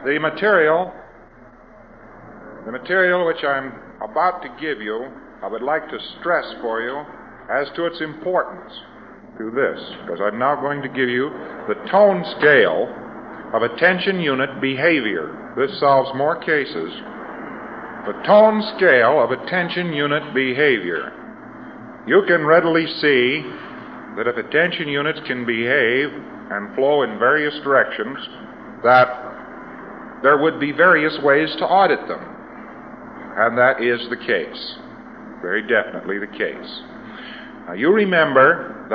The material which I'm about to give you, I would like to stress for you as to its importance to this, because I'm now going to give you the tone scale of attention unit behavior. This solves more cases. The tone scale of attention unit behavior. You can readily see that if attention units can behave and flow in various directions, that there would be various ways to audit them. And that is the case. Very definitely the case. Now, you remember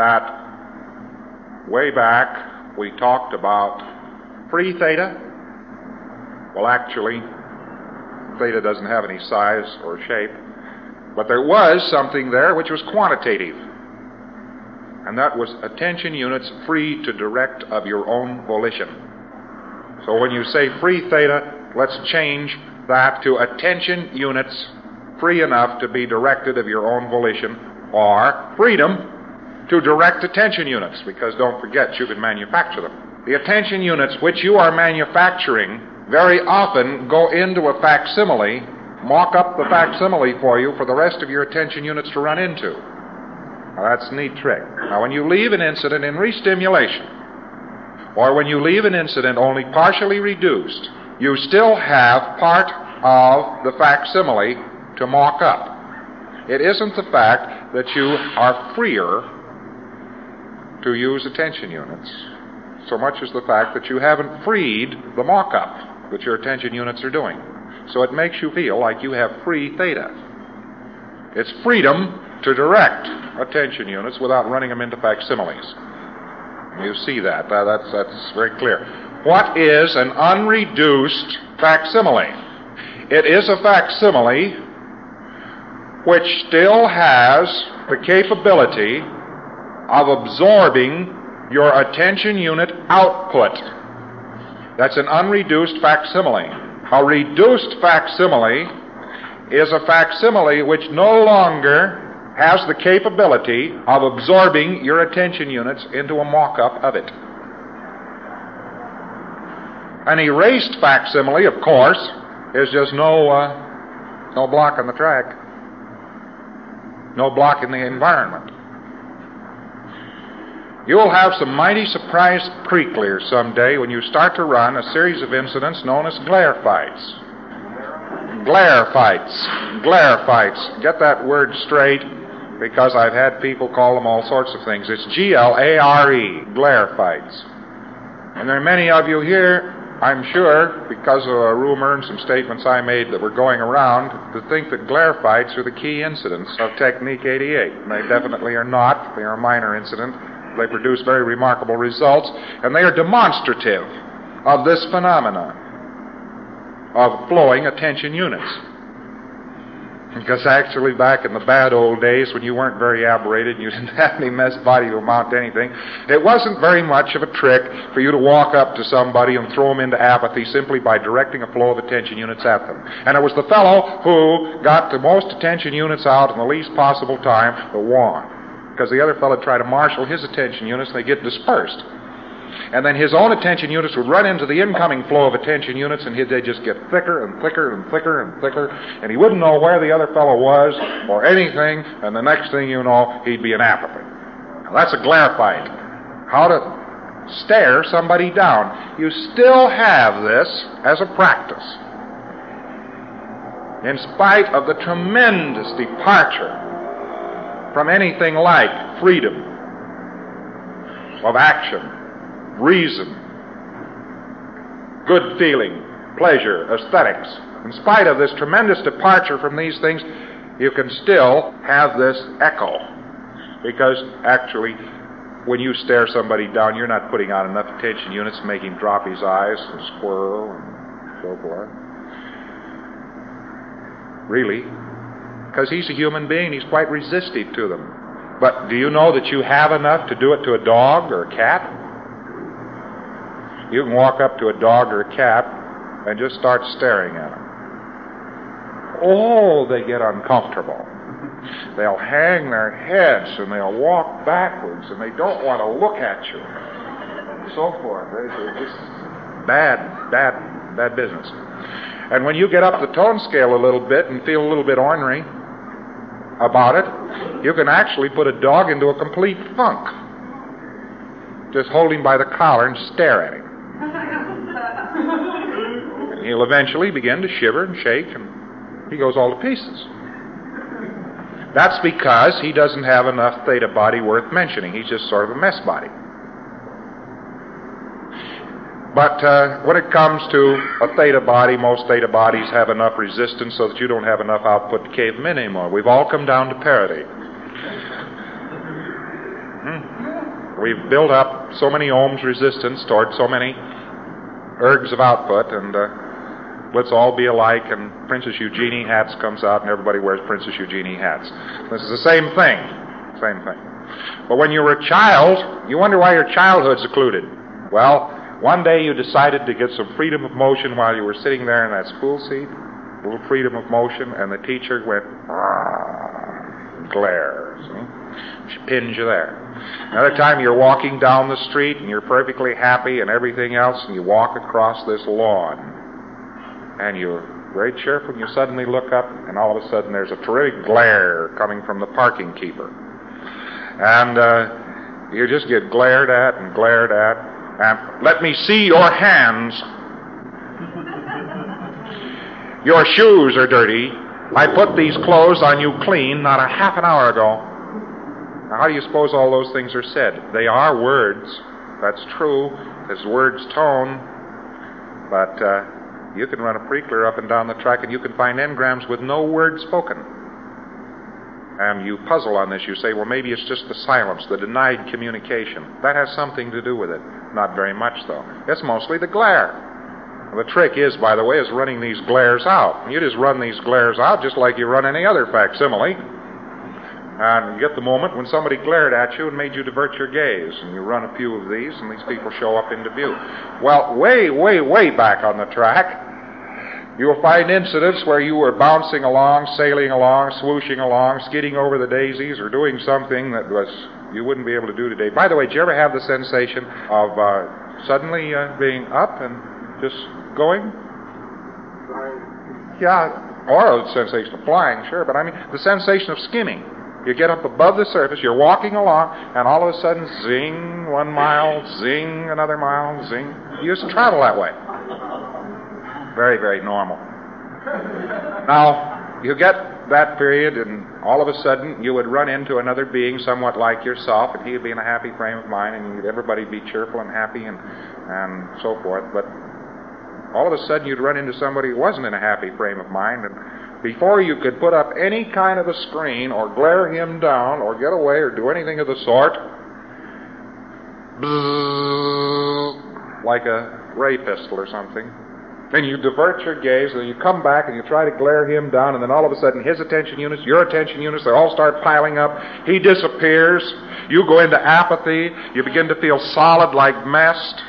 that way back we talked about free theta. Well, actually, theta doesn't have any size or shape, but there was something there which was quantitative, and that was attention units free to direct of your own volition. So when you say free theta, let's change that to attention units free enough to be directed of your own volition, or freedom to direct attention units, because don't forget, you can manufacture them. The attention units which you are manufacturing very often go into a facsimile, mock up the facsimile for you for the rest of your attention units to run into. Now, that's a neat trick. Now, when you leave an incident in restimulation, or when you leave an incident only partially reduced, you still have part of the facsimile to mock up. It isn't the fact that you are freer to use attention units so much as the fact that you haven't freed the mock-up that your attention units are doing. So it makes you feel like you have free theta. It's freedom to direct attention units without running them into facsimiles. You see that. That's very clear. What is an unreduced facsimile? It is a facsimile which still has the capability of absorbing your attention unit output. That's an unreduced facsimile. A reduced facsimile is a facsimile which no longer has the capability of absorbing your attention units into a mock-up of it. An erased facsimile, of course, is just no block on the track, no block in the environment. You'll have some mighty surprised pre-clears someday when you start to run a series of incidents known as glare fights. Glare fights. Glare fights. Get that word straight, because I've had people call them all sorts of things. It's G-L-A-R-E, glare fights. And there are many of you here, I'm sure, because of a rumor and some statements I made that were going around, to think that glare fights are the key incidents of Technique 88. And they definitely are not. They are a minor incident. They produce very remarkable results, and they are demonstrative of this phenomena of flowing attention units. Because actually back in the bad old days when you weren't very aberrated and you didn't have any mess body to amount to anything, it wasn't very much of a trick for you to walk up to somebody and throw them into apathy simply by directing a flow of attention units at them. And it was the fellow who got the most attention units out in the least possible time that won. Because the other fellow would try to marshal his attention units and they get dispersed. And then his own attention units would run into the incoming flow of attention units, and they'd just get thicker and thicker and thicker and thicker, and he wouldn't know where the other fellow was or anything, and the next thing you know, he'd be in apathy. Now, that's a glare fight. How to stare somebody down. You still have this as a practice. In spite of the tremendous departure from anything like freedom of action, reason, good feeling, pleasure, aesthetics. In spite of this tremendous departure from these things, you can still have this echo. Because actually, when you stare somebody down, you're not putting out enough attention units to make him drop his eyes and squirrel and so forth. Really. Because he's a human being, he's quite resistive to them. But do you know that you have enough to do it to a dog or a cat? You can walk up to a dog or a cat and just start staring at them. Oh, they get uncomfortable. They'll hang their heads and they'll walk backwards and they don't want to look at you. And so forth. They're just bad Bad business. And when you get up the tone scale a little bit and feel a little bit ornery about it, you can actually put a dog into a complete funk. Just hold him by the collar and stare at him. And he'll eventually begin to shiver and shake, and he goes all to pieces. That's because he doesn't have enough theta body worth mentioning. He's just sort of a mess body. But when it comes to a theta body, most theta bodies have enough resistance so that you don't have enough output to cave them in anymore. We've all come down to parity. We've built up so many ohms resistance toward so many ergs of output, and let's all be alike, and Princess Eugenie hats comes out, and everybody wears Princess Eugenie hats. This is the same thing. Same thing. But when you were a child, you wonder why your childhood's occluded. Well, one day you decided to get some freedom of motion while you were sitting there in that school seat, a little freedom of motion, and the teacher went, glare. See? She pinned you there. Another time you're walking down the street and you're perfectly happy and everything else, and you walk across this lawn, and you're very cheerful, and you suddenly look up, and all of a sudden there's a terrific glare coming from the parking keeper. And you just get glared at and glared at. And let me see your hands. Your shoes are dirty. I put these clothes on you clean not a half an hour ago. Now, how do you suppose all those things are said? They are words. That's true. As words tone. But you can run a Preakler up and down the track and you can find engrams with no word spoken. And you puzzle on this. You say, well, maybe it's just the silence, the denied communication. That has something to do with it. Not very much, though. It's mostly the glare. The trick is, by the way, is running these glares out. You just run these glares out just like you run any other facsimile. And you get the moment when somebody glared at you and made you divert your gaze. And you run a few of these, and these people show up into view. Well, way, way, way back on the track, you will find incidents where you were bouncing along, sailing along, swooshing along, skidding over the daisies, or doing something that you wouldn't be able to do today. By the way, did you ever have the sensation of suddenly being up and just going? Yeah, or the sensation of flying, sure, but I mean the sensation of skimming. You get up above the surface, you're walking along, and all of a sudden, zing, 1 mile, zing, another mile, zing. You used to travel that way. Very, very normal. Now, you get that period, and all of a sudden you would run into another being somewhat like yourself, and he would be in a happy frame of mind, and everybody would be cheerful and happy and so forth. But all of a sudden you'd run into somebody who wasn't in a happy frame of mind, and before you could put up any kind of a screen or glare him down or get away or do anything of the sort, bzzz, like a ray pistol or something. Then you divert your gaze, and you come back and you try to glare him down, and then all of a sudden his attention units, your attention units, they all start piling up. He disappears. You go into apathy. You begin to feel solid like mist.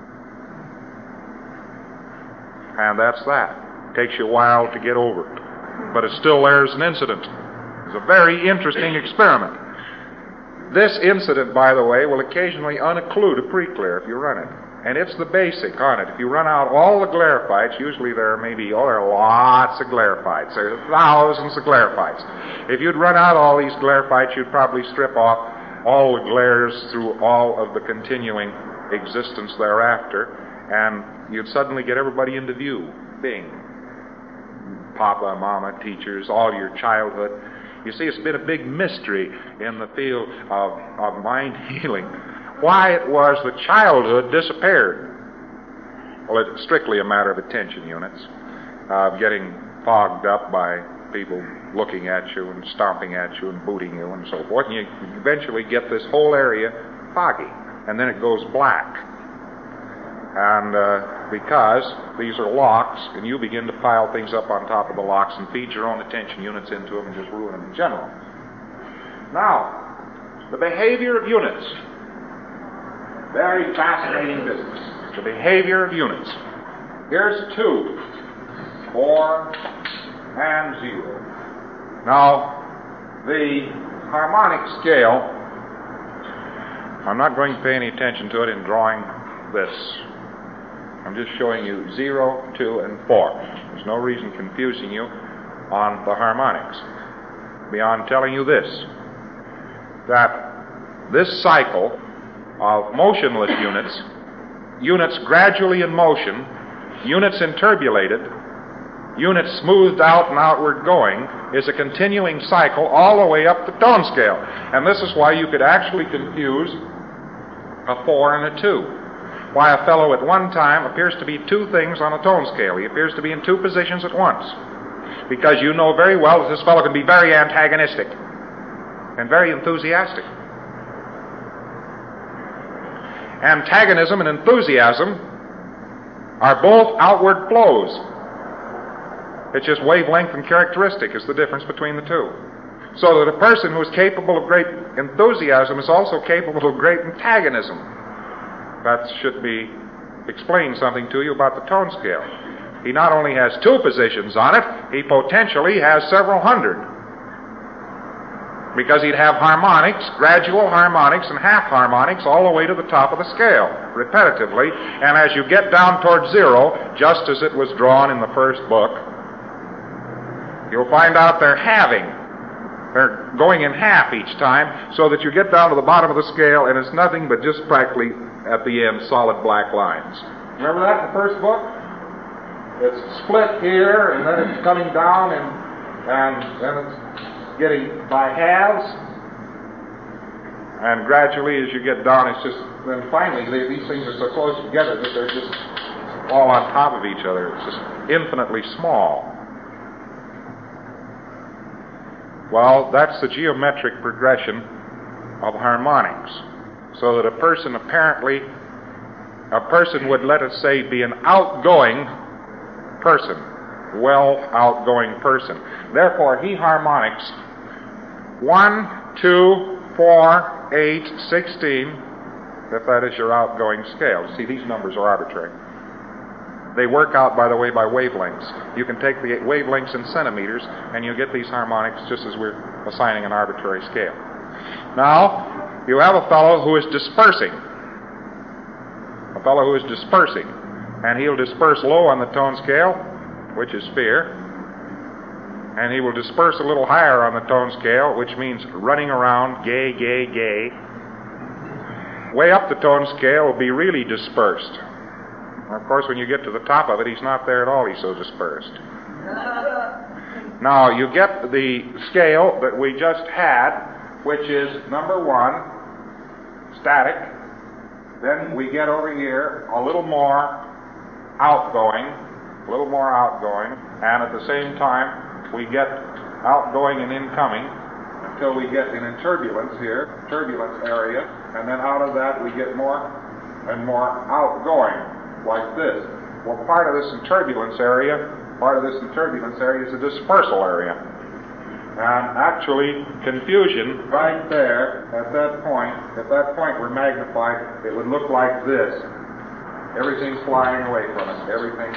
And that's that. It takes you a while to get over it. But it's still there as an incident. It's a very interesting experiment. This incident, by the way, will occasionally unocclude a Preakler if you run it. And it's the basic on it. If you run out all the glare fights, usually there are lots of glare fights. There are thousands of glare fights. If you'd run out all these glare fights, you'd probably strip off all the glares through all of the continuing existence thereafter, and you'd suddenly get everybody into view. Bing. Papa, Mama, teachers, all your childhood. You see, it's been a big mystery in the field of mind healing. Why it was the childhood disappeared. Well, it's strictly a matter of attention units, getting fogged up by people looking at you and stomping at you and booting you and so forth, and you eventually get this whole area foggy, and then it goes black. And because these are locks, and you begin to pile things up on top of the locks and feed your own attention units into them and just ruin them in general. Now, the behavior of units. Very fascinating business. The behavior of units. Here's 2, 4, and 0. Now, the harmonic scale, I'm not going to pay any attention to it in drawing this. I'm just showing you 0, 2, and 4. There's no reason confusing you on the harmonics, beyond telling you this, that this cycle of motionless units, units gradually in motion, units inturbulated, units smoothed out and outward going, is a continuing cycle all the way up the tone scale. And this is why you could actually confuse a 4 and a 2. Why a fellow at one time appears to be two things on a tone scale. He appears to be in two positions at once. Because you know very well that this fellow can be very antagonistic and very enthusiastic. Antagonism and enthusiasm are both outward flows. It's just wavelength and characteristic is the difference between the two. So that a person who is capable of great enthusiasm is also capable of great antagonism. That should be explain something to you about the tone scale. He not only has two positions on it, he potentially has several hundred. Because he'd have harmonics, gradual harmonics, and half harmonics all the way to the top of the scale, repetitively. And as you get down towards 0, just as it was drawn in the first book, you'll find out they're halving. They're going in half each time, so that you get down to the bottom of the scale, and it's nothing but just practically, at the end, solid black lines. Remember that in the first book? It's split here, and then it's coming down, and then it's getting by halves. And gradually, as you get down, it's just, then finally, these things are so close together that they're just all on top of each other. It's just infinitely small. Well, that's the geometric progression of harmonics. So that a person would, let us say, be an outgoing person, outgoing person. Therefore, he harmonics 1, 2, 4, 8, 16, if that is your outgoing scale. See, these numbers are arbitrary. They work out, by the way, by wavelengths. You can take the wavelengths in centimeters, and you get these harmonics just as we're assigning an arbitrary scale. Now, you have a fellow who is dispersing. And he'll disperse low on the tone scale, which is fear. And he will disperse a little higher on the tone scale, which means running around, gay, gay, gay. Way up the tone scale will be really dispersed. Of course, when you get to the top of it, he's not there at all, he's so dispersed. Now, you get the scale that we just had, which is number 1, static. Then we get over here a little more outgoing, and at the same time, we get outgoing and incoming until we get in a turbulence here, turbulence area, and then out of that we get more and more outgoing, like this. Well, part of this in turbulence area is a dispersal area. And actually, confusion right there at that point were magnified, it would look like this. Everything's flying away from it.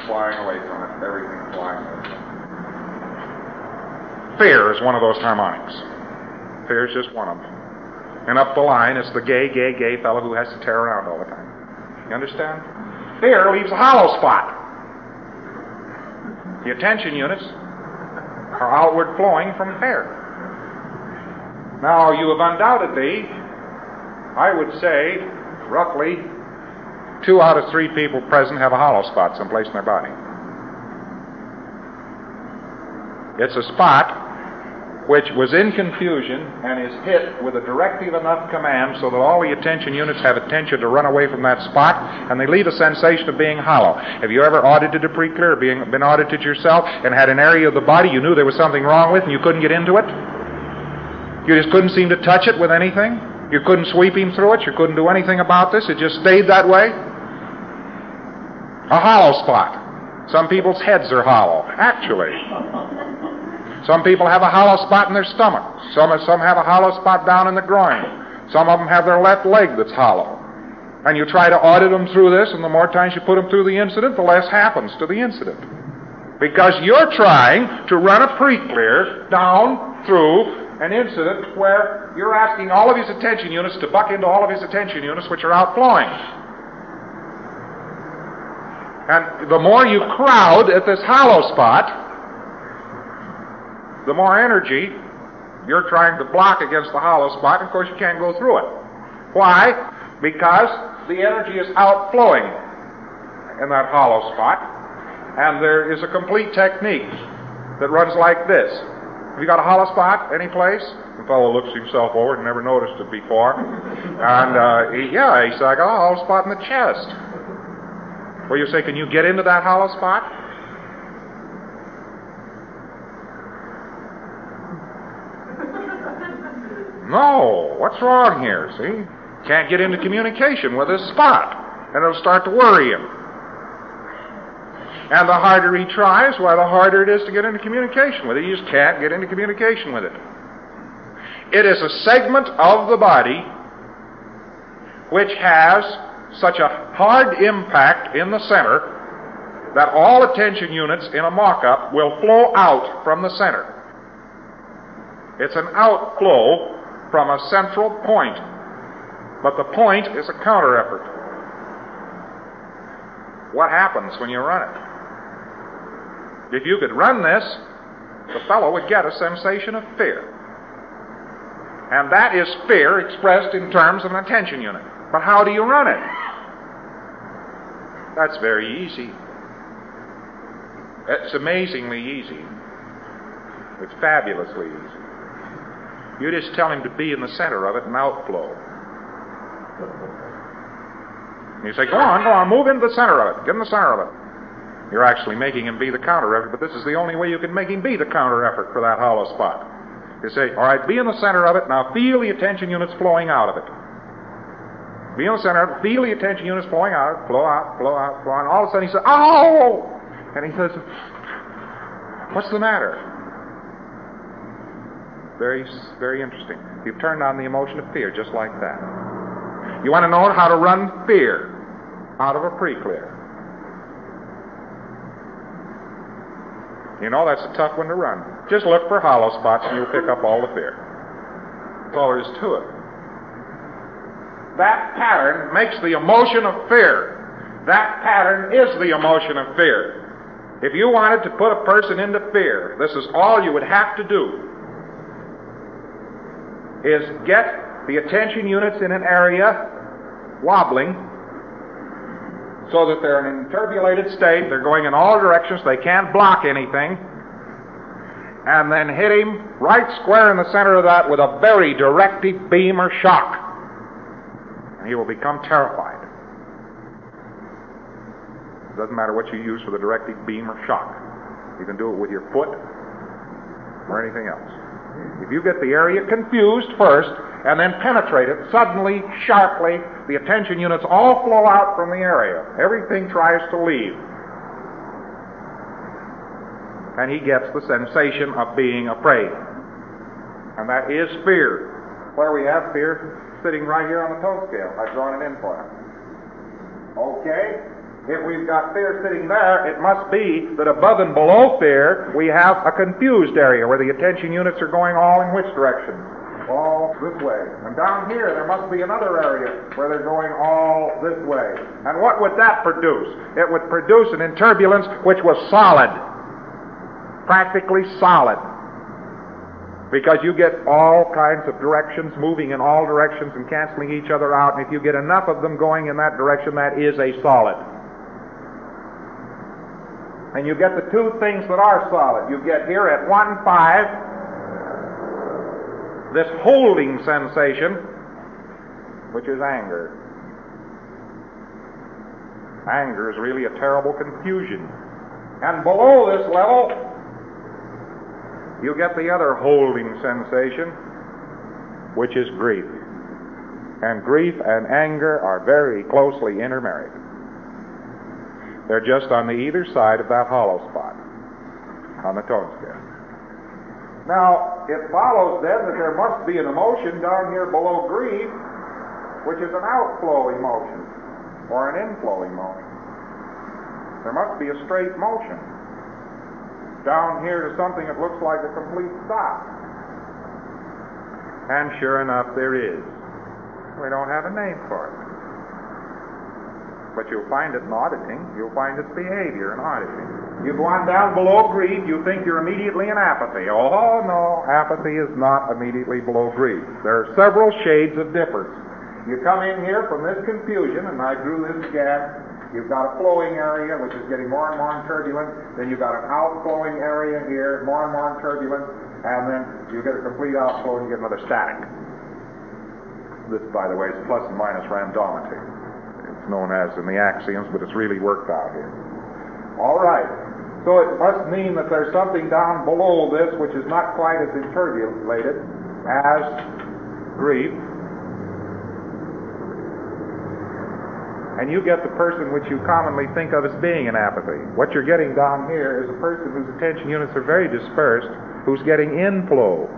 Fear is one of those harmonics. Fear is just one of them. And up the line, it's the gay, gay, gay fellow who has to tear around all the time. You understand? Fear leaves a hollow spot. The attention units are outward flowing from fear. Now, you have undoubtedly, I would say, roughly 2 out of 3 people present have a hollow spot someplace in their body. It's a spot which was in confusion and is hit with a directive enough command so that all the attention units have attention to run away from that spot, and they leave a sensation of being hollow. Have you ever audited a pre-clear, been audited yourself, and had an area of the body you knew there was something wrong with and you couldn't get into it? You just couldn't seem to touch it with anything? You couldn't sweep him through it? You couldn't do anything about this? It just stayed that way? A hollow spot. Some people's heads are hollow, actually. Some people have a hollow spot in their stomach. Some have a hollow spot down in the groin. Some of them have their left leg that's hollow. And you try to audit them through this, and the more times you put them through the incident, the less happens to the incident. Because you're trying to run a pre-clear down through an incident where you're asking all of his attention units to buck into all of his attention units which are outflowing. And the more you crowd at this hollow spot, the more energy you're trying to block against the hollow spot, and of course you can't go through it. Why? Because the energy is outflowing in that hollow spot, and there is a complete technique that runs like this. Have you got a hollow spot any place? The fellow looks himself over and never noticed it before. And, he said, I got a hollow spot in the chest. Well, you say, can you get into that hollow spot? No. What's wrong here, see? Can't get into communication with this spot. And it'll start to worry him. And the harder he tries, why, the harder it is to get into communication with it. He just can't get into communication with it. It is a segment of the body which has such a hard impact in the center that all attention units in a mock-up will flow out from the center. It's an outflow from a central point, but the point is a counter-effort. What happens when you run it? If you could run this, the fellow would get a sensation of fear. And that is fear expressed in terms of an attention unit. But how do you run it? That's very easy. It's amazingly easy. It's fabulously easy. You just tell him to be in the center of it and outflow. And you say, go on, move into the center of it. Get in the center of it. You're actually making him be the counter effort, but this is the only way you can make him be the counter effort for that hollow spot. You say, all right, be in the center of it, now feel the attention units flowing out of it. Be in the center of it, feel the attention units flowing out, flow out, flow out, flow out, and all of a sudden he says, oh! And he says, what's the matter? Very, very interesting. You've turned on the emotion of fear just like that. You want to know how to run fear out of a pre-clear. You know, that's a tough one to run. Just look for hollow spots and you'll pick up all the fear. That's all there is to it. That pattern makes the emotion of fear. That pattern is the emotion of fear. If you wanted to put a person into fear, this is all you would have to do, is get the attention units in an area wobbling so that they're in an turbulated state, they're going in all directions, they can't block anything, and then hit him right square in the center of that with a very directive beam or shock. And he will become terrified. It doesn't matter what you use for the directive beam or shock. You can do it with your foot or anything else. If you get the area confused first and then penetrate it suddenly, sharply, the attention units all flow out from the area. Everything tries to leave. And he gets the sensation of being afraid. And that is fear. Where we have fear, sitting right here on the toe scale. I've drawn it in for you. Okay? If we've got fear sitting there, it must be that above and below fear, we have a confused area where the attention units are going all in which direction? All this way. And down here, there must be another area where they're going all this way. And what would that produce? It would produce an inturbulence which was solid. Practically solid. Because you get all kinds of directions moving in all directions and canceling each other out. And if you get enough of them going in that direction, that is a solid. And you get the two things that are solid. You get here at 1,5 this holding sensation, which is anger. Anger is really a terrible confusion. And below this level, you get the other holding sensation, which is grief. And grief and anger are very closely intermarried. They're just on the either side of that hollow spot on the tone scale. Now, it follows then that there must be an emotion down here below grief, which is an outflow emotion or an inflow emotion. There must be a straight motion down here to something that looks like a complete stop. And sure enough, there is. We don't have a name for it. but you'll find it in auditing. You'll find its behavior in auditing. You go on down below grief, you think you're immediately in apathy. Oh, no, apathy is not immediately below grief. There are several shades of difference. You come in here from this confusion, and I drew this again. You've got a flowing area, which is getting more and more turbulent. Then you've got an outflowing area here, more and more turbulent. And then you get a complete outflow, and you get another static. This, by the way, is plus and minus randomity. It's known as in the axioms, but it's really worked out here. All right. So it must mean that there's something down below this which is not quite as interpolated as grief. And you get the person which you commonly think of as being in apathy. What you're getting down here is a person whose attention units are very dispersed, who's getting inflow.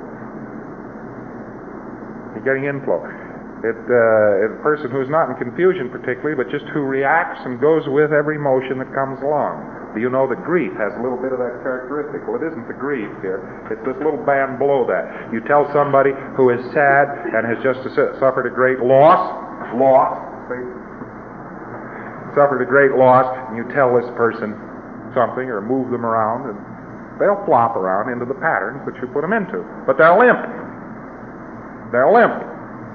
You're getting inflow. It's a person who's not in confusion particularly, but just who reacts and goes with every motion that comes along. Do you know that grief has a little bit of that characteristic? Well, it isn't the grief here. It's this little band below that. You tell somebody who is sad and has just suffered a great loss, suffered a great loss, and you tell this person something or move them around, and they'll flop around into the patterns that you put them into. But they're limp. They're limp.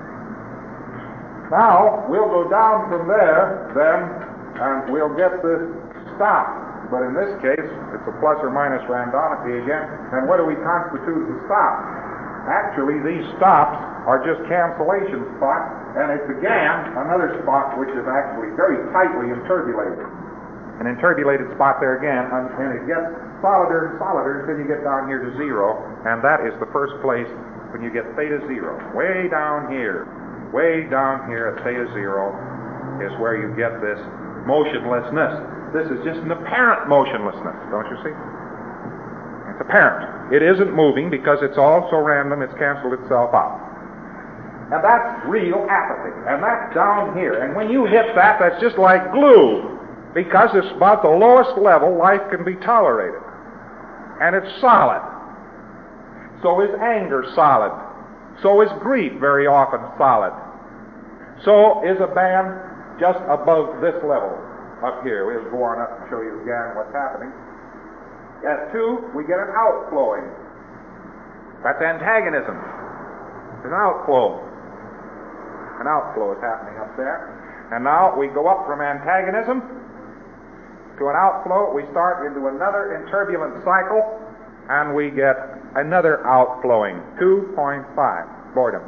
Now, we'll go down from there, then, and we'll get this stop. But in this case, it's a plus or minus randomity again. And what do we constitute as a stop? Actually, these stops are just cancellation spots, and it's again another spot which is actually very tightly interpolated. An interpolated spot there again, and it gets solider and solider until you get down here to zero, and that is the first place when you get theta zero. Way down here at theta zero is where you get this motionlessness. This is just an apparent motionlessness, don't you see? It's apparent. It isn't moving because it's all so random it's canceled itself out. And that's real apathy. And that's down here. And when you hit that, that's just like glue. Because it's about the lowest level life can be tolerated. And it's solid. So is anger solid. So is grief very often solid. So is a band just above this level up here. We'll go on up and show you again what's happening. At 2, we get an outflowing. That's antagonism. There's an outflow. An outflow is happening up there. And now we go up from antagonism to an outflow. We start into another interturbulent cycle, and we get another outflowing. 2.5. Boredom.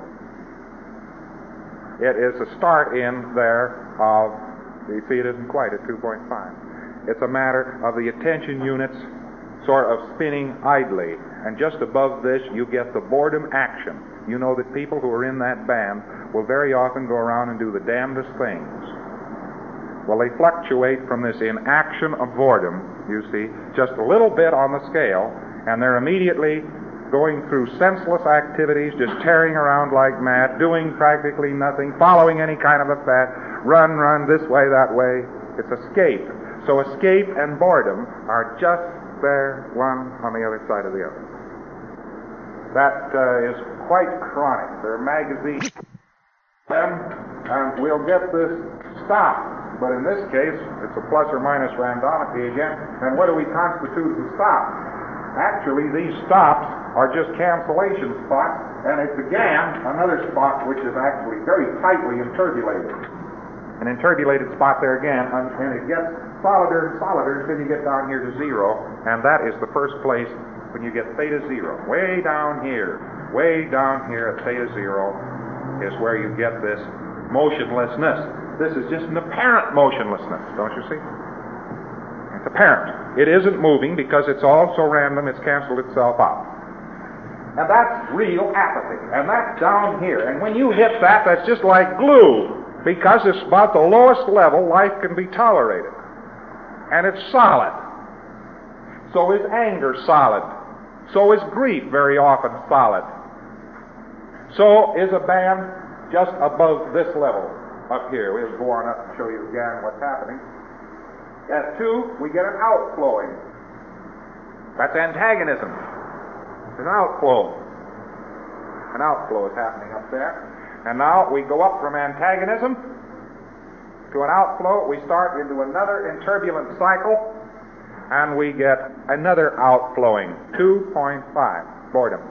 It is a start in there of, you see it isn't quite at 2.5. It's a matter of the attention units sort of spinning idly. And just above this, you get the boredom action. You know that people who are in that band will very often go around and do the damnedest things. Well, they fluctuate from this inaction of boredom, you see, just a little bit on the scale, and they're immediately going through senseless activities, just tearing around like mad, doing practically nothing, following any kind of a fad, run, this way, that way. It's escape. So escape and boredom are just there, one on the other side of the other. That is quite chronic. There are magazines. And we'll get this stop. But in this case, it's a plus or minus randomity again. And what do we constitute as a stop? Actually, these stops are just cancellation spots, and it's again another spot which is actually very tightly interpolated. An interpolated spot there again, and it gets solider and solider until you get down here to zero, and that is the first place when you get theta zero. Way down here at theta zero is where you get this motionlessness. This is just an apparent motionlessness, don't you see? It's apparent. It isn't moving because it's all so random it's canceled itself out. And that's real apathy. And that's down here. And when you hit that, that's just like glue because it's about the lowest level life can be tolerated. And it's solid. So is anger solid. So is grief very often solid. So is a band just above this level up here. We'll go on up and show you again what's happening. At 2, we get an outflowing. That's antagonism. There's an outflow. An outflow is happening up there. And now we go up from antagonism to an outflow, we start into another interbulent cycle, and we get another outflowing, 2.5, boredom.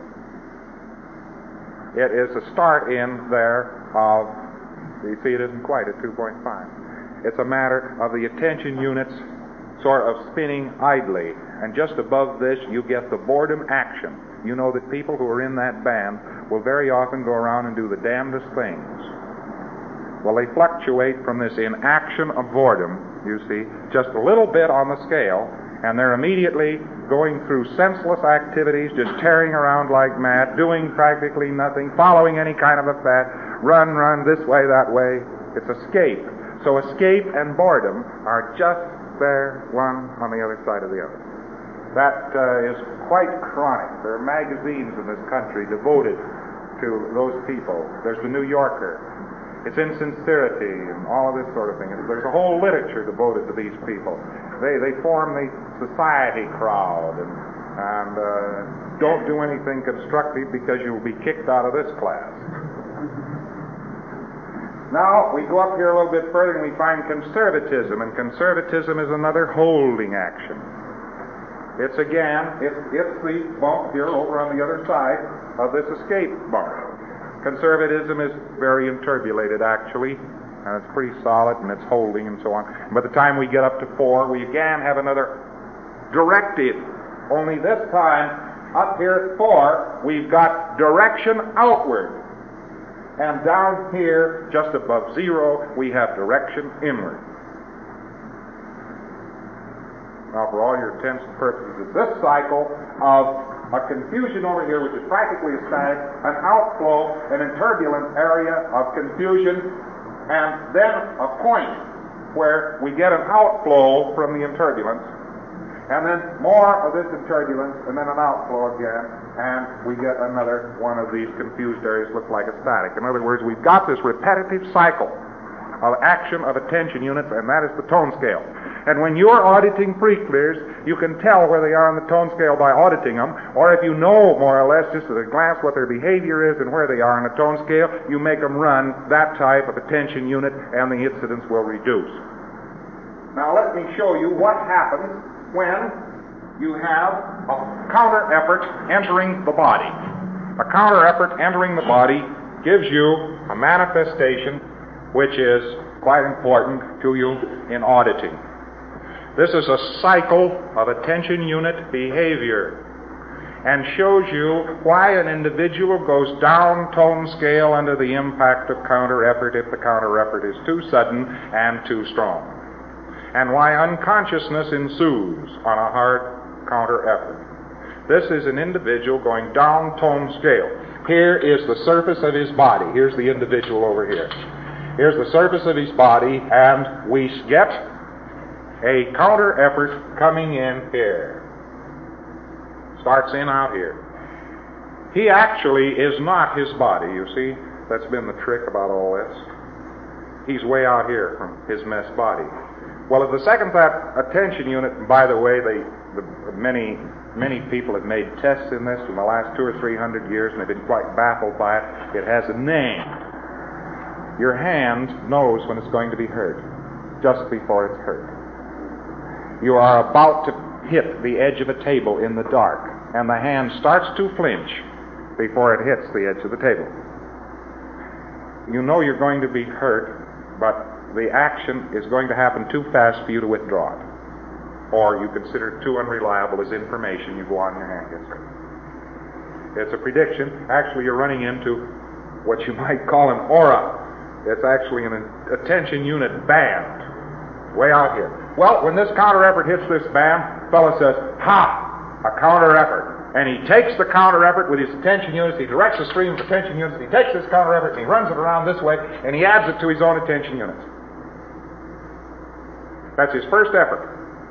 It is a start in there of, you see it isn't quite at 2.5. It's a matter of the attention units sort of spinning idly, and just above this you get the boredom action. You know that people who are in that band will very often go around and do the damnedest things. Well, they fluctuate from this inaction of boredom, you see, just a little bit on the scale, and they're immediately going through senseless activities, just tearing around like mad, doing practically nothing, following any kind of a fad, run this way, that way. It's escape. So escape and boredom are just there, one on the other side of the other. That is quite chronic. There are magazines in this country devoted to those people. There's the New Yorker. It's Insincerity and all of this sort of thing. There's a whole literature devoted to these people. They form the society crowd and don't do anything constructive because you will be kicked out of this class. Now, we go up here a little bit further and we find conservatism, and conservatism is another holding action. It's the bump here over on the other side of this escape bump. Conservatism is very interbulated, actually, and it's pretty solid, and it's holding and so on. And by the time we get up to 4, we again have another directive. Only this time, up here at 4, we've got direction outward. And down here, just above 0, we have direction inward. Now, for all your intents and purposes, this cycle of a confusion over here, which is practically a static, an outflow, an interbulent area of confusion, and then a point where we get an outflow from the interbulence, and then more of this interbulence, and then an outflow again, and we get another one of these confused areas look like a static. In other words, we've got this repetitive cycle of action of attention units, and that is the tone scale. And when you're auditing pre-clears, you can tell where they are on the tone scale by auditing them, or if you know more or less just at a glance what their behavior is and where they are on the tone scale, you make them run that type of attention unit, and the incidence will reduce. Now let me show you what happens when you have a counter effort entering the body. A counter effort entering the body gives you a manifestation which is quite important to you in auditing. This is a cycle of attention unit behavior and shows you why an individual goes down tone scale under the impact of counter effort if the counter effort is too sudden and too strong, and why unconsciousness ensues on a hard counter effort. This is an individual going down tone scale. Here is the surface of his body. Here's the individual over here. Here's the surface of his body, and we get a counter effort coming in here. Starts in out here. He actually is not his body, you see. That's been the trick about all this. He's way out here from his mess body. Well, if the second that attention unit, and by the way, many people have made tests in this in the last 200 or 300 years, and they've been quite baffled by it. It has a name. Your hand knows when it's going to be hurt, just before it's hurt. You are about to hit the edge of a table in the dark, and the hand starts to flinch before it hits the edge of the table. You know you're going to be hurt, but the action is going to happen too fast for you to withdraw it. Or you consider it too unreliable as information, you go on and your hand gets hurt. It's a prediction. Actually, you're running into what you might call an aura. It's actually an attention unit band, way out here. Well, when this counter effort hits this band, fellow says, ha, a counter effort. And he takes the counter effort with his attention units, he directs the stream of attention units, he takes this counter effort and he runs it around this way, and he adds it to his own attention units. That's his first effort.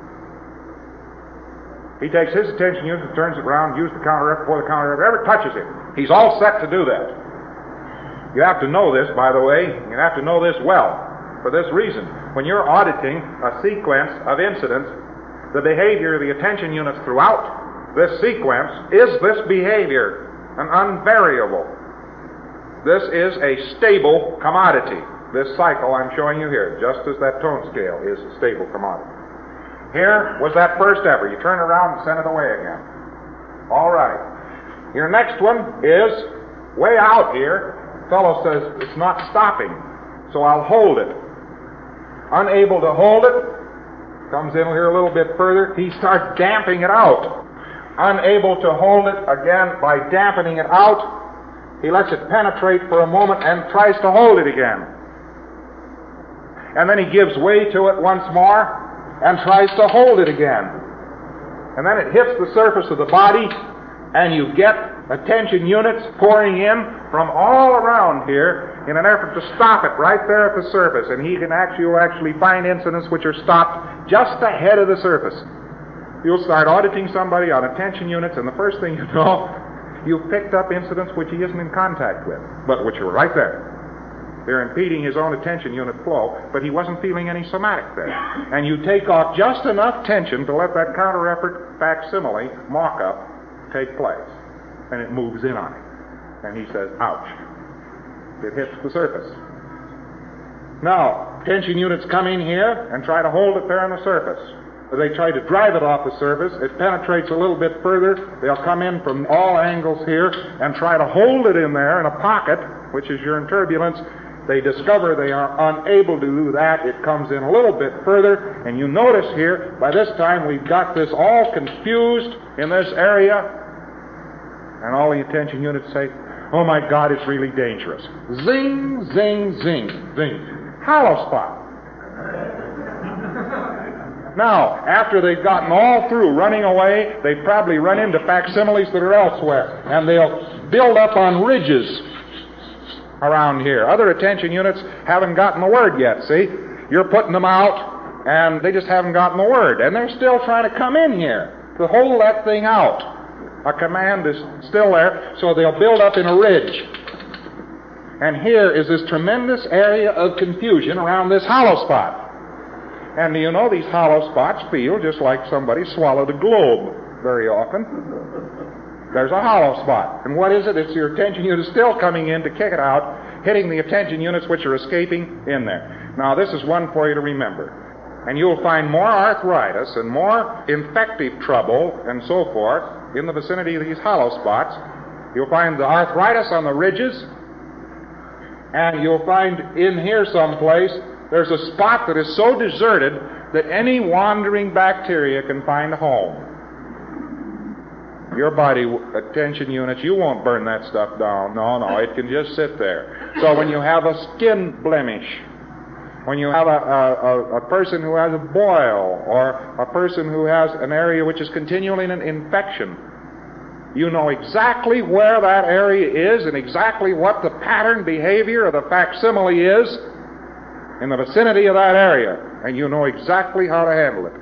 He takes his attention unit and turns it around, uses the counter effort before the counter effort ever touches him. He's all set to do that. You have to know this, by the way. You have to know this well. For this reason, when you're auditing a sequence of incidents, the behavior of the attention units throughout this sequence is this behavior, an unvariable. This is a stable commodity. this cycle I'm showing you here, just as that tone scale is a stable commodity. Here was that first ever. You turn around and send it away again. All right. Your next one is way out here. The fellow says it's not stopping, so I'll hold it. Unable to hold it, comes in here a little bit further, he starts damping it out. Unable to hold it again by dampening it out, he lets it penetrate for a moment and tries to hold it again. And then he gives way to it once more and tries to hold it again. And then it hits the surface of the body, and you get attention units pouring in from all around here in an effort to stop it right there at the surface. And you'll actually find incidents which are stopped just ahead of the surface. You'll start auditing somebody on attention units, and the first thing you know, you've picked up incidents which he isn't in contact with, but which are right there. They're impeding his own attention unit flow, but he wasn't feeling any somatic there. And you take off just enough tension to let that counter-effort facsimile, mock-up, take place. And it moves in on him. And he says, ouch. It hits the surface. Now, tension units come in here and try to hold it there on the surface. They try to drive it off the surface. It penetrates a little bit further. They'll come in from all angles here and try to hold it in there in a pocket, which is your turbulence. They discover they are unable to do that. It comes in a little bit further, and you notice here, by this time we've got this all confused in this area, and all the attention units say, oh my God, it's really dangerous. Zing, zing, zing, zing. Hollow spot. Now, after they've gotten all through running away, they probably run into facsimiles that are elsewhere, and they'll build up on ridges around here. Other attention units haven't gotten the word yet, see? You're putting them out, and they just haven't gotten the word, and they're still trying to come in here to hold that thing out. A command is still there, so they'll build up in a ridge. And here is this tremendous area of confusion around this hollow spot. And you know, these hollow spots feel just like somebody swallowed a globe very often. There's a hollow spot. And what is it? It's your attention unit still coming in to kick it out, hitting the attention units which are escaping in there. Now, this is one for you to remember. And you'll find more arthritis and more infective trouble and so forth in the vicinity of these hollow spots. You'll find the arthritis on the ridges, and you'll find in here someplace there's a spot that is so deserted that any wandering bacteria can find a home. Your body attention units, you won't burn that stuff down. No, it can just sit there. So when you have a skin blemish, when you have a person who has a boil, or a person who has an area which is continually in an infection, you know exactly where that area is and exactly what the pattern behavior of the facsimile is in the vicinity of that area, and you know exactly how to handle it.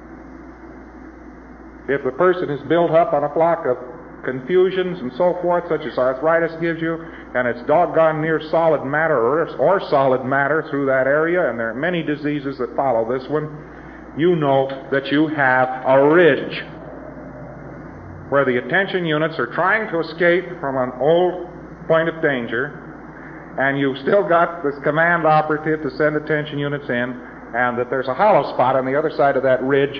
If the person is built up on a block of confusions and so forth, such as arthritis gives you, and it's doggone near solid matter or solid matter through that area, and there are many diseases that follow this one, you know that you have a ridge where the attention units are trying to escape from an old point of danger, and you've still got this command operative to send attention units in, and that there's a hollow spot on the other side of that ridge,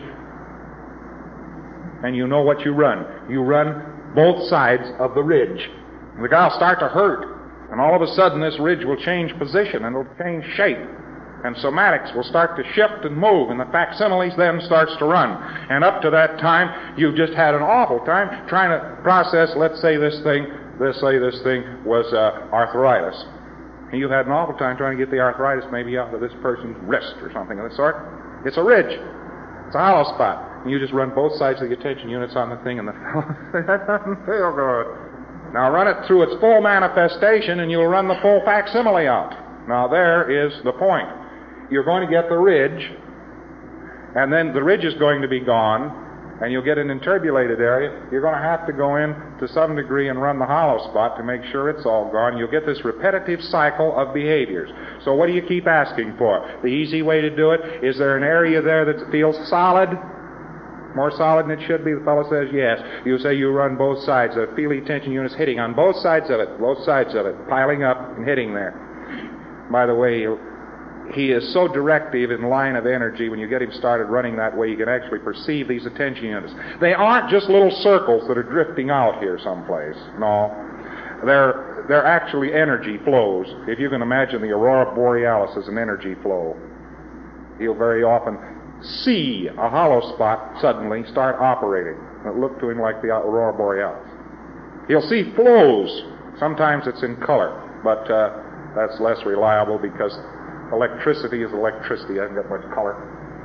and you know what you run. You run both sides of the ridge. And the guy will start to hurt, and all of a sudden this ridge will change position, and it'll change shape, and somatics will start to shift and move, and the facsimiles then starts to run. And up to that time, you've just had an awful time trying to process, let's say this thing was arthritis. And you've had an awful time trying to get the arthritis maybe out of this person's wrist or something of the sort. It's a ridge. It's a hollow spot. And you just run both sides of the attention units on the thing, and the fellow that doesn't feel good. Now run it through its full manifestation, and you'll run the full facsimile out. Now there is the point. You're going to get the ridge, and then the ridge is going to be gone, and you'll get an interbulated area. You're going to have to go in to some degree and run the hollow spot to make sure it's all gone. You'll get this repetitive cycle of behaviors. So what do you keep asking for? The easy way to do it, is there an area there that feels solid? More solid than it should be? The fellow says yes. You say you run both sides. Feel the attention units hitting on both sides of it, piling up and hitting there. By the way, he is so directive in line of energy. When you get him started running that way, you can actually perceive these attention units. They aren't just little circles that are drifting out here someplace. No. They're actually energy flows. If you can imagine the aurora borealis as an energy flow, he'll very often see a hollow spot suddenly start operating. It'll look to him like the aurora borealis. He'll see flows. Sometimes it's in color, but that's less reliable because electricity is electricity. I haven't got much color.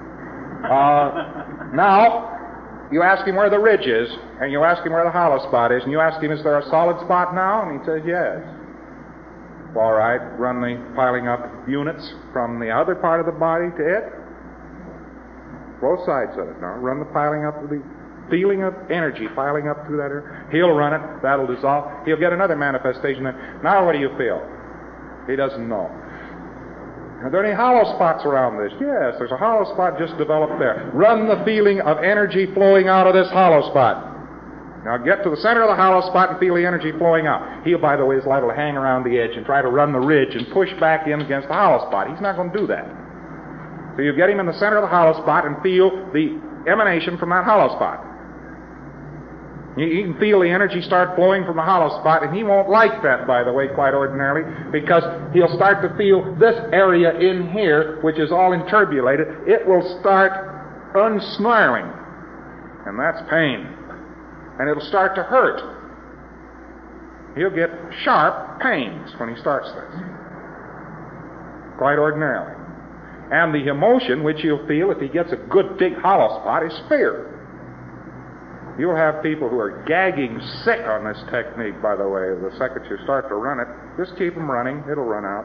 Now, you ask him where the ridge is, and you ask him where the hollow spot is, and you ask him, is there a solid spot now? And he says, yes. All right, run the piling up units from the other part of the body to it. Both sides of it now. Run the piling up of the feeling of energy piling up through that area. He'll run it. That'll dissolve. He'll get another manifestation. Now what do you feel? He doesn't know. Are there any hollow spots around this? Yes, there's a hollow spot just developed there. Run the feeling of energy flowing out of this hollow spot. Now get to the center of the hollow spot and feel the energy flowing out. He, by the way, is liable to hang around the edge and try to run the ridge and push back in against the hollow spot. He's not going to do that. So you get him in the center of the hollow spot and feel the emanation from that hollow spot. You can feel the energy start flowing from the hollow spot, and he won't like that, by the way, quite ordinarily, because he'll start to feel this area in here, which is all inturbulated, it will start unsnarling, and that's pain. And it'll start to hurt. He'll get sharp pains when he starts this, quite ordinarily. And the emotion which he'll feel if he gets a good big hollow spot is fear. You'll have people who are gagging sick on this technique, by the way. The second you start to run it, just keep them running. It'll run out.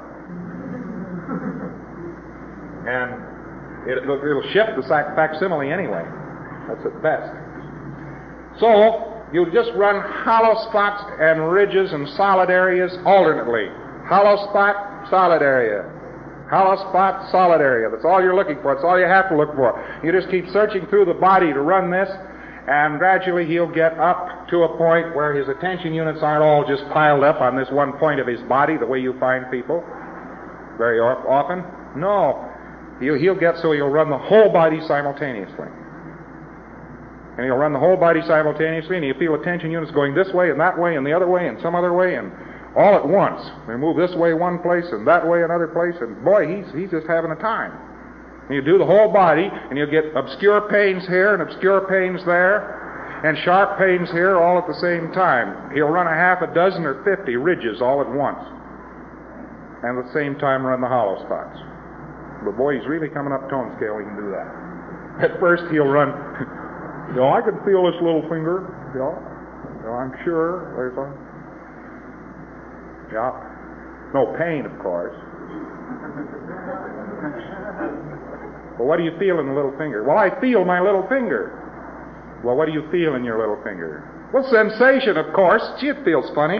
And it'll shift the facsimile anyway. That's at best. So, you just run hollow spots and ridges and solid areas alternately. Hollow spot, solid area. Hollow spot, solid area. That's all you're looking for. That's all you have to look for. You just keep searching through the body to run this, and gradually he'll get up to a point where his attention units aren't all just piled up on this one point of his body, the way you find people very often. No. He'll get so he'll run the whole body simultaneously. And he'll run the whole body simultaneously, and he'll feel attention units going this way and that way and the other way and some other way, and all at once. They move this way one place and that way another place, and boy, he's just having a time. And you do the whole body, and you'll get obscure pains here and obscure pains there, and sharp pains here all at the same time. He'll run a half a dozen or 50 ridges all at once, and at the same time run the hollow spots. But boy, he's really coming up tone scale, he can do that. At first he'll run, I can feel this little finger, I'm sure there's no pain, of course. Well, what do you feel in the little finger? Well, I feel my little finger. Well, what do you feel in your little finger? Well, sensation, of course. Gee, it feels funny.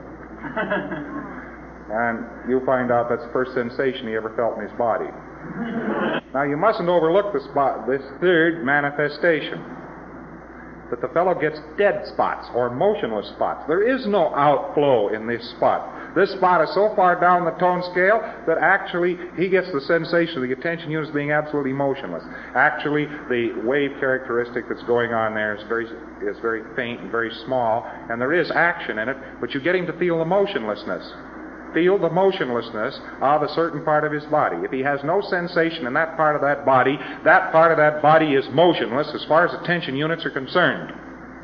And you'll find out that's the first sensation he ever felt in his body. Now, you mustn't overlook this third manifestation, that the fellow gets dead spots or motionless spots. There is no outflow in this spot. This spot is so far down the tone scale that actually he gets the sensation of the attention units being absolutely motionless. Actually, the wave characteristic that's going on there is very faint and very small, and there is action in it, but you get him to feel the motionlessness. Feel the motionlessness of a certain part of his body. If he has no sensation in that part of that body is motionless as far as attention units are concerned.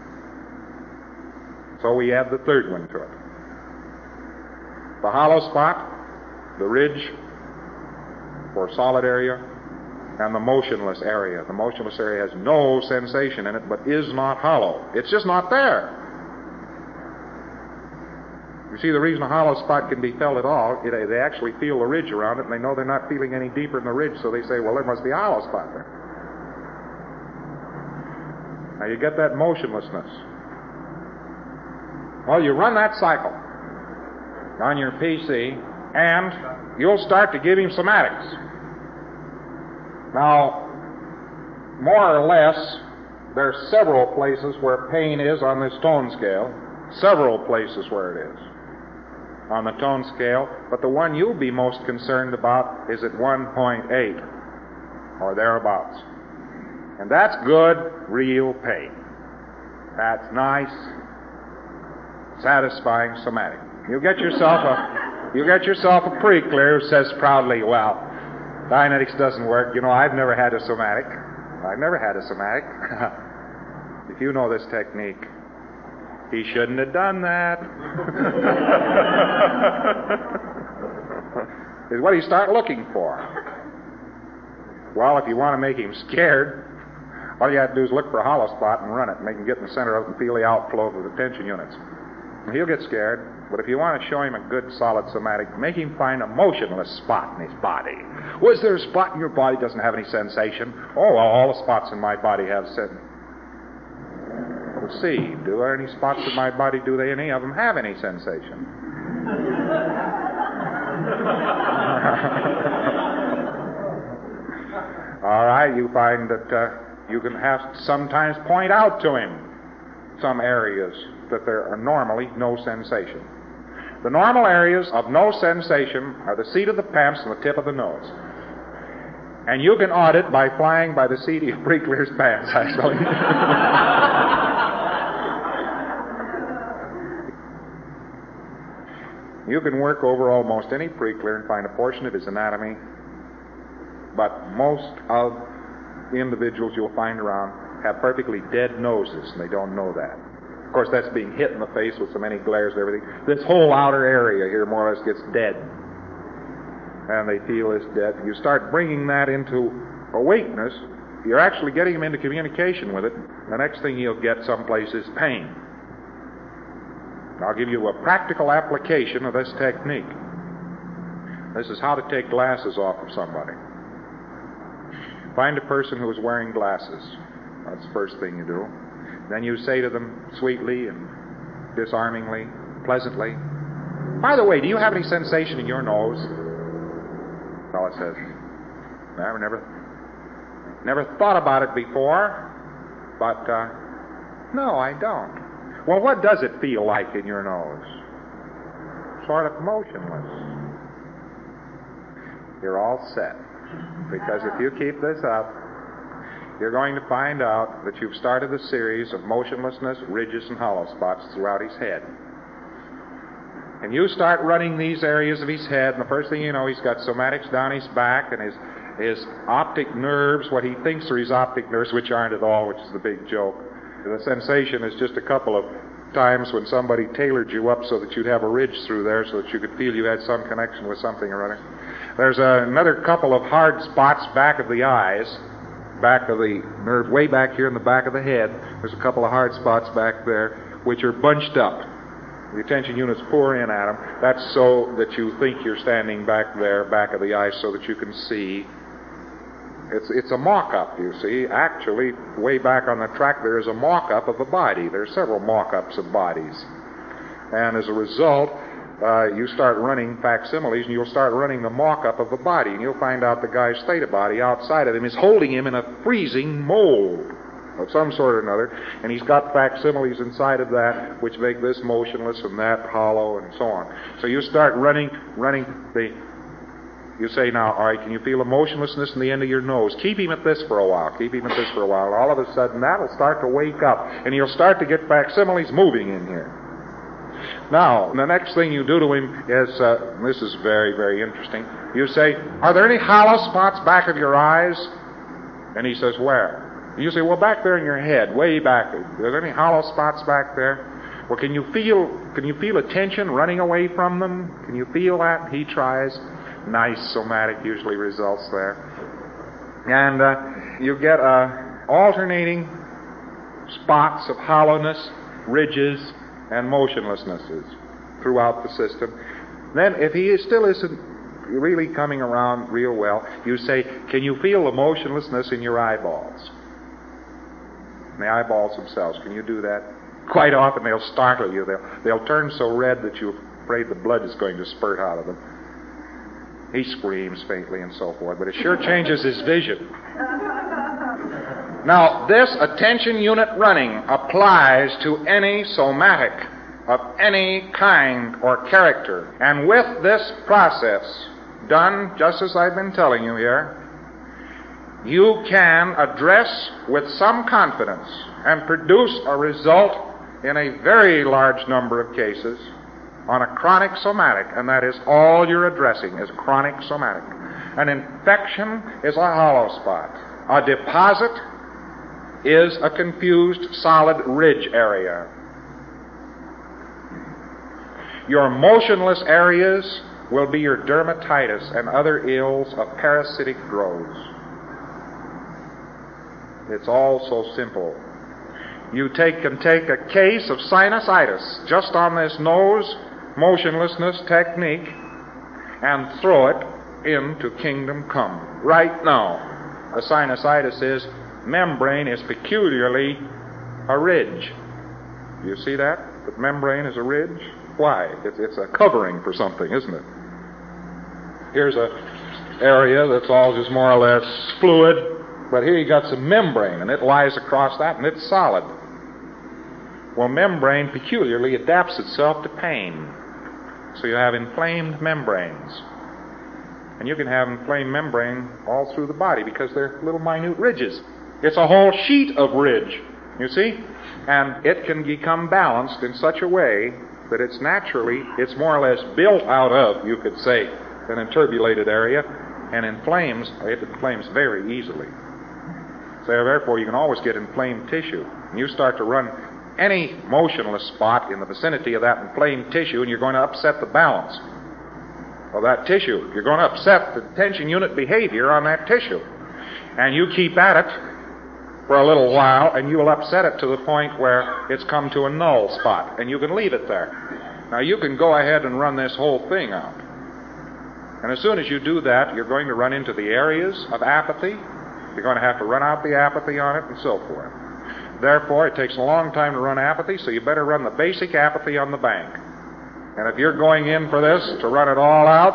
So we add the third one to it. The hollow spot, the ridge, or solid area, and the motionless area. The motionless area has no sensation in it, but is not hollow. It's just not there. You see, the reason a hollow spot can be felt at all, they actually feel the ridge around it, and they know they're not feeling any deeper in the ridge, so they say, well, there must be a hollow spot there. Now, you get that motionlessness. Well, you run that cycle on your PC, and you'll start to give him somatics. Now, more or less, there are several places where pain is on this tone scale, several places where it is. on the tone scale, but the one you'll be most concerned about is at 1.8 or thereabouts. And that's good, real pain. That's nice, satisfying somatic. You get yourself a pre-clear who says proudly, well, Dianetics doesn't work. You know, I've never had a somatic. If you know this technique, he shouldn't have done that. Is what you start looking for. Well, if you want to make him scared, all you have to do is look for a hollow spot and run it, and make him get in the center of it and feel the outflow of the tension units. And he'll get scared, but if you want to show him a good, solid somatic, make him find a motionless spot in his body. Was there a spot in your body that doesn't have any sensation? Oh, well, all the spots in my body have sensation. Let's see, do there any spots in my body, do they any of them have any sensation? All right, you find that you can have sometimes point out to him some areas that there are normally no sensation. The normal areas of no sensation are the seat of the pants and the tip of the nose. And you can audit by flying by the seat of pre-clear's pants, actually. You can work over almost any pre-clear and find a portion of his anatomy, but most of the individuals you'll find around have perfectly dead noses, and they don't know that. Of course, that's being hit in the face with so many glares and everything. This whole outer area here more or less gets dead, and they feel it's dead. You start bringing that into awakeness, you're actually getting him into communication with it. The next thing he'll get someplace is pain. I'll give you a practical application of this technique. This is how to take glasses off of somebody. Find a person who is wearing glasses. That's the first thing you do. Then you say to them sweetly and disarmingly, pleasantly, by the way, do you have any sensation in your nose? The fellow says, never thought about it before, but no, I don't. Well, what does it feel like in your nose? Sort of motionless. You're all set. Because if you keep this up, you're going to find out that you've started a series of motionlessness, ridges, and hollow spots throughout his head. And you start running these areas of his head, and the first thing you know, he's got somatics down his back, and his optic nerves, what he thinks are his optic nerves, which aren't at all, which is the big joke. The sensation is just a couple of times when somebody tailored you up so that you'd have a ridge through there so that you could feel you had some connection with something or other. There's another couple of hard spots back of the eyes, back of the nerve, way back here in the back of the head. There's a couple of hard spots back there which are bunched up. The attention units pour in at them. That's so that you think you're standing back there, back of the eye, so that you can see. It's a mock-up, you see. Actually, way back on the track, there is a mock-up of a body. There are several mock-ups of bodies. And as a result, you start running facsimiles, and you'll start running the mock-up of a body, and you'll find out the guy's theta body outside of him is holding him in a freezing mold of some sort or another, and he's got facsimiles inside of that which make this motionless and that hollow and so on. So you start running the... You say now, all right, can you feel a motionlessness in the end of your nose? Keep him at this for a while. And all of a sudden that'll start to wake up, and he'll start to get facsimiles moving in here. Now, the next thing you do to him is, this is very, very interesting. You say, are there any hollow spots back of your eyes? And he says, where? And you say, well, back there in your head, way back. Are there any hollow spots back there? Well, can you feel a tension running away from them? Can you feel that? He tries. Nice somatic usually results there. And you get alternating spots of hollowness, ridges, and motionlessnesses throughout the system. Then, if he still isn't really coming around real well, you say, can you feel the motionlessness in your eyeballs? In the eyeballs themselves, can you do that? Quite often they'll startle you. They'll turn so red that you're afraid the blood is going to spurt out of them. He screams faintly and so forth, but it sure changes his vision. Now, this attention unit running applies to any somatic. of any kind or character. And with this process done, just as I've been telling you here, you can address with some confidence and produce a result in a very large number of cases on a chronic somatic, and that is all you're addressing is chronic somatic. An infection is a hollow spot. A deposit is a confused solid ridge area. Your motionless areas will be your dermatitis and other ills of parasitic growths. It's all so simple. You can take a case of sinusitis just on this nose motionlessness technique and throw it into kingdom come. Right now, the sinusitis is membrane is peculiarly a ridge. You see that? The membrane is a ridge? Why? It's a covering for something, isn't it? Here's a area that's all just more or less fluid, but here you got some membrane, and it lies across that, and it's solid. Well, membrane peculiarly adapts itself to pain. So you have inflamed membranes. And you can have inflamed membrane all through the body because they're little minute ridges. It's a whole sheet of ridge, you see? And it can become balanced in such a way that it's more or less built out of, you could say, an inturbulated area, and it inflames very easily. So therefore, you can always get inflamed tissue. And you start to run any motionless spot in the vicinity of that inflamed tissue, and you're going to upset the balance of that tissue. You're going to upset the tension unit behavior on that tissue. And you keep at it for a little while, and you will upset it to the point where it's come to a null spot, and you can leave it there. Now, you can go ahead and run this whole thing out. And as soon as you do that, you're going to run into the areas of apathy. You're going to have to run out the apathy on it and so forth. Therefore, it takes a long time to run apathy, so you better run the basic apathy on the bank. And if you're going in for this, to run it all out,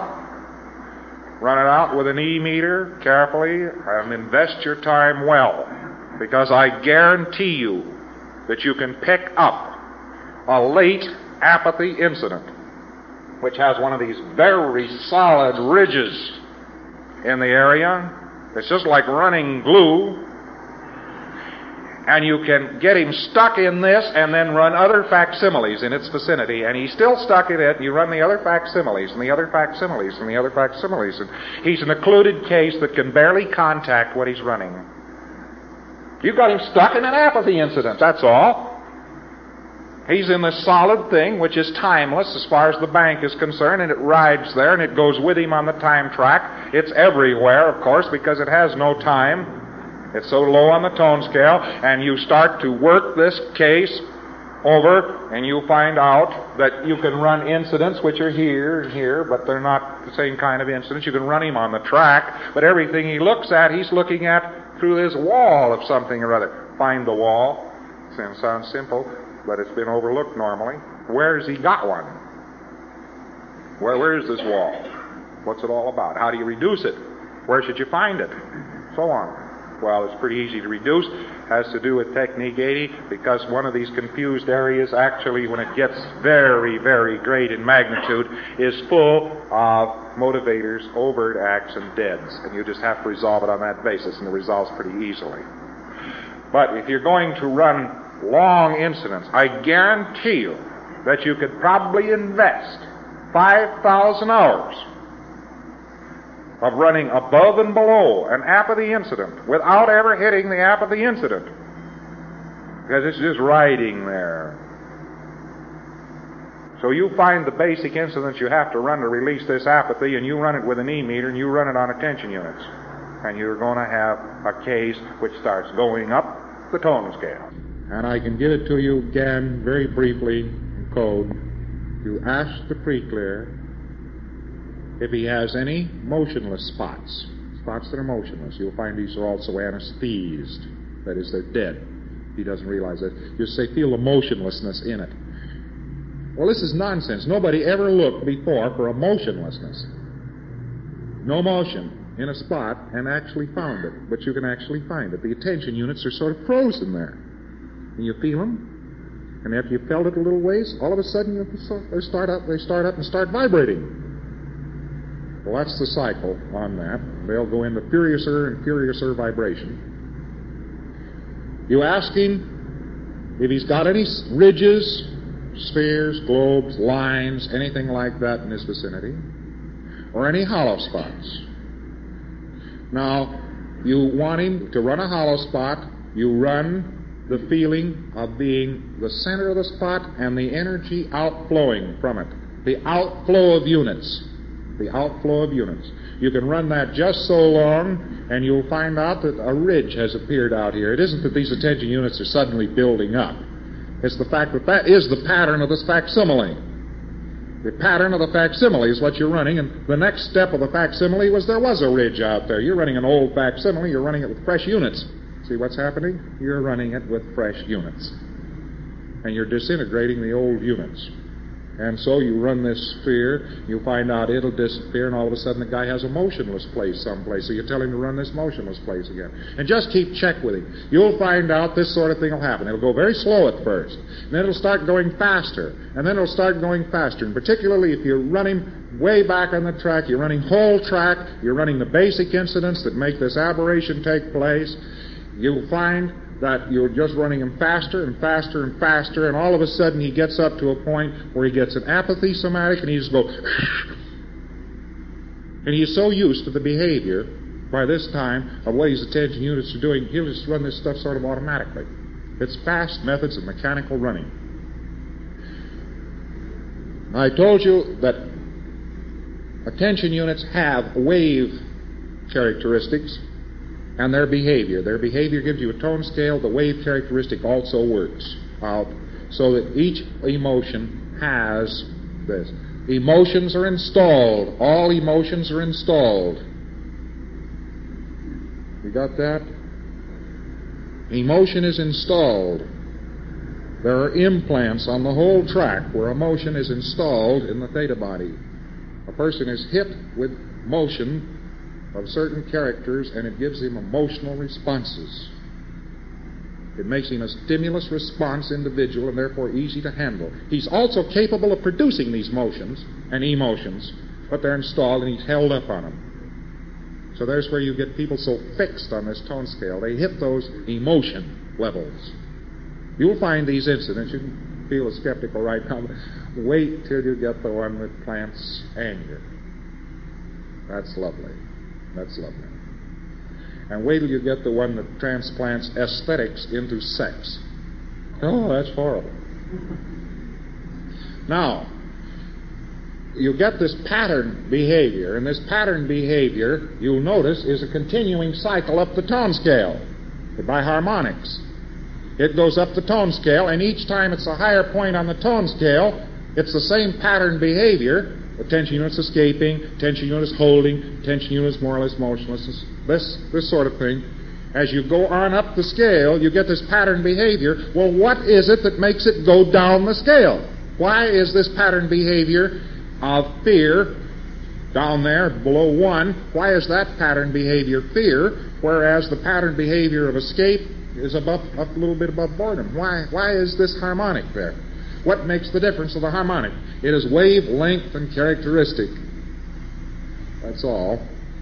run it out with an E-meter carefully and invest your time well. Because I guarantee you that you can pick up a late apathy incident, which has one of these very solid ridges in the area. It's just like running glue. And you can get him stuck in this and then run other facsimiles in its vicinity, and he's still stuck in it, and you run the other facsimiles and the other facsimiles and the other facsimiles, and he's an occluded case that can barely contact what he's running. You've got him stuck in an apathy incident, that's all. He's in this solid thing, which is timeless as far as the bank is concerned, and it rides there, and it goes with him on the time track. It's everywhere, of course, because it has no time. It's so low on the tone scale, and you start to work this case over, and you find out that you can run incidents which are here and here, but they're not the same kind of incidents. You can run him on the track, but everything he looks at, he's looking at through this wall of something or other. Find the wall. It sounds simple, but it's been overlooked normally. Where's he got one? Where is this wall? What's it all about? How do you reduce it? Where should you find it? So on. Well, it's pretty easy to reduce. It has to do with technique 80, because one of these confused areas actually, when it gets very, very great in magnitude, is full of motivators, overt acts, and deads. And you just have to resolve it on that basis, and it resolves pretty easily. But if you're going to run long incidents, I guarantee you that you could probably invest 5,000 hours of running above and below an apathy incident without ever hitting the apathy incident, because it's just riding there. So you find the basic incidents you have to run to release this apathy, and you run it with an E-meter, and you run it on attention units, and you're going to have a case which starts going up the tone scale. And I can give it to you again very briefly in code. You ask the pre-clear if he has any motionless spots that are motionless. You'll find these are also anesthesized. That is, they're dead. He doesn't realize that. You say, feel the motionlessness in it. Well, this is nonsense. Nobody ever looked before for a motionlessness. No motion in a spot and actually found it. But you can actually find it. The attention units are sort of frozen there. And you feel them. And after you've felt it a little ways, all of a sudden they start up and start vibrating. Well, that's the cycle on that. They'll go into furiouser and furiouser vibration. You ask him if he's got any ridges, spheres, globes, lines, anything like that in his vicinity, or any hollow spots. Now, you want him to run a hollow spot, you run the feeling of being the center of the spot and the energy outflowing from it. The outflow of units. The outflow of units. You can run that just so long, and you'll find out that a ridge has appeared out here. It isn't that these attention units are suddenly building up. It's the fact that that is the pattern of this facsimile. The pattern of the facsimile is what you're running, and the next step of the facsimile was there was a ridge out there. You're running an old facsimile, you're running it with fresh units. See what's happening? You're running it with fresh units. And you're disintegrating the old units. And so you run this sphere, you find out it'll disappear, and all of a sudden the guy has a motionless place someplace. So you tell him to run this motionless place again. And just keep check with him. You'll find out this sort of thing will happen. It'll go very slow at first. And then it'll start going faster. And then it'll start going faster. And particularly if you're running way back on the track, you're running whole track, you're running the basic incidents that make this aberration take place, you'll find that you're just running him faster and faster and faster, and all of a sudden he gets up to a point where he gets an apathy somatic, and he just goes and he's so used to the behavior by this time of what his attention units are doing, he'll just run this stuff sort of automatically. It's fast methods of mechanical running. I told you that attention units have wave characteristics and their behavior. Their behavior gives you a tone scale. The wave characteristic also works out so that each emotion has this. Emotions are installed. All emotions are installed. You got that? Emotion is installed. There are implants on the whole track where emotion is installed in the theta body. A person is hit with motion of certain characters, and it gives him emotional responses. It makes him a stimulus response individual and therefore easy to handle. He's also capable of producing these motions and emotions, but they're installed and he's held up on them. So there's where you get people so fixed on this tone scale. They hit those emotion levels. You'll find these incidents. You can feel skeptical right now. Wait till you get the one that plants anger. That's lovely. That's lovely. And wait till you get the one that transplants aesthetics into sex. Oh, that's horrible. Now, you get this pattern behavior, and this pattern behavior, you'll notice, is a continuing cycle up the tone scale by harmonics. It goes up the tone scale, and each time it's a higher point on the tone scale, it's the same pattern behavior. Attention units escaping, attention units holding, attention units more or less motionless, this sort of thing. As you go on up the scale, you get this pattern behavior. Well, what is it that makes it go down the scale? Why is this pattern behavior of fear down there below 1, why is that pattern behavior fear, whereas the pattern behavior of escape is up a little bit above boredom? Why is this harmonic there? What makes the difference of the harmonic? It is wave length and characteristic. That's all.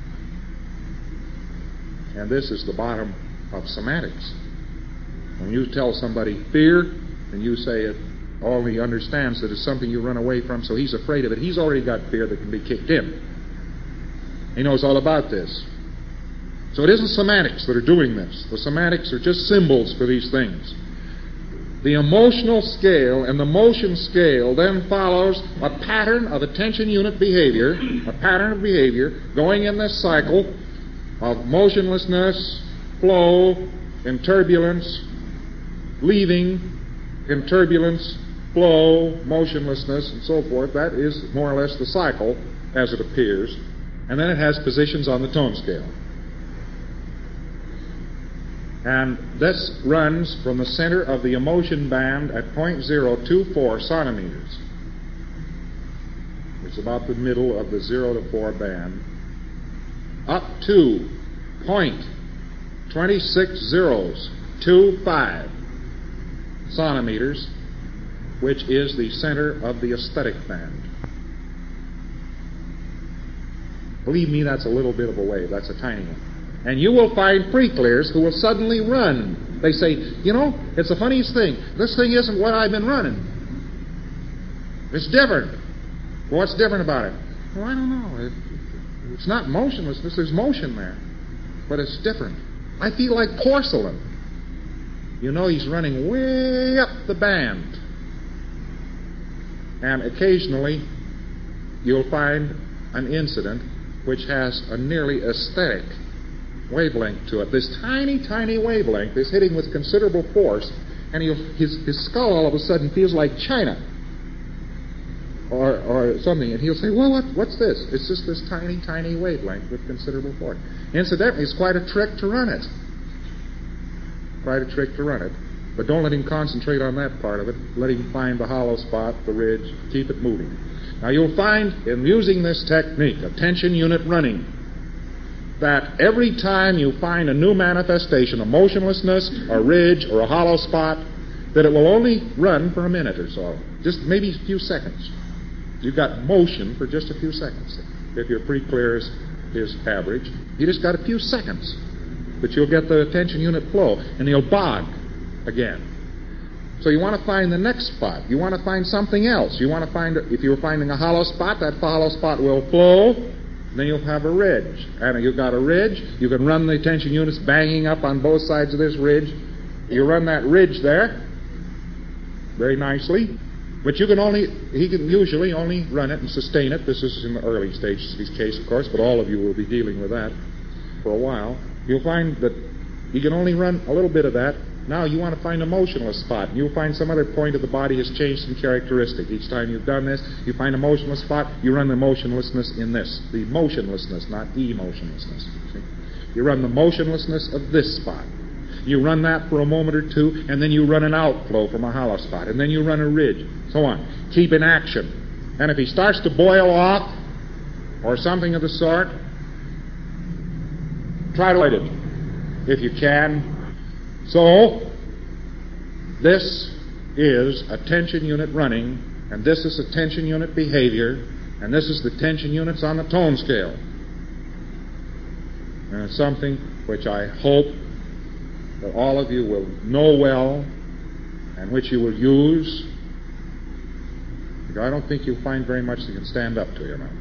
And this is the bottom of semantics. When you tell somebody fear, and you say it, all he understands that it's something you run away from, so he's afraid of it. He's already got fear that can be kicked in. He knows all about this. So it isn't semantics that are doing this. The semantics are just symbols for these things. The emotional scale and the motion scale then follows a pattern of attention unit behavior, a pattern of behavior going in this cycle of motionlessness, flow, in turbulence, leaving, in turbulence, flow, motionlessness, and so forth. That is more or less the cycle as it appears. And then it has positions on the tone scale. And this runs from the center of the emotion band at 0.024 sonometers. It's about the middle of the 0 to 4 band, up to 0.26 zeros, 25 sonometers, which is the center of the aesthetic band. Believe me, that's a little bit of a wave. That's a tiny one. And you will find pre-clears who will suddenly run. They say, you know, it's the funniest thing. This thing isn't what I've been running. It's different. Well, what's different about it? Well, I don't know. It's not motionlessness. There's motion there. But it's different. I feel like porcelain. You know, he's running way up the band. And occasionally, you'll find an incident which has a nearly aesthetic wavelength to it. This tiny, tiny wavelength is hitting with considerable force, and his skull all of a sudden feels like china or something, and he'll say, well, what's this? It's just this tiny, tiny wavelength with considerable force. Incidentally, it's quite a trick to run it. Quite a trick to run it. But don't let him concentrate on that part of it. Let him find the hollow spot, the ridge, keep it moving. Now, you'll find in using this technique, attention unit running, that every time you find a new manifestation, a motionlessness, a ridge, or a hollow spot, that it will only run for a minute or so, just maybe a few seconds. You've got motion for just a few seconds. If your pre-clear is average, you just got a few seconds. But you'll get the attention unit flow, and you'll bog again. So you want to find the next spot. You want to find something else. You want to find, if you're finding a hollow spot, that hollow spot will flow. Then you'll have a ridge. And you've got a ridge. You can run the attention units banging up on both sides of this ridge. You run that ridge there very nicely. But he can usually only run it and sustain it. This is in the early stages of his case, of course, but all of you will be dealing with that for a while. You'll find that he can only run a little bit of that. Now you want to find a motionless spot. You'll find some other point of the body has changed some characteristic. Each time you've done this, you find a motionless spot, you run the motionlessness in this. The motionlessness, not emotionlessness. See? You run the motionlessness of this spot. You run that for a moment or two, and then you run an outflow from a hollow spot, and then you run a ridge, so on. Keep in action. And if he starts to boil off, or something of the sort, try to avoid it, if you can. So, this is attention unit running, and this is attention unit behavior, and this is the attention units on the tone scale. And it's something which I hope that all of you will know well and which you will use. I don't think you'll find very much that can stand up to you now.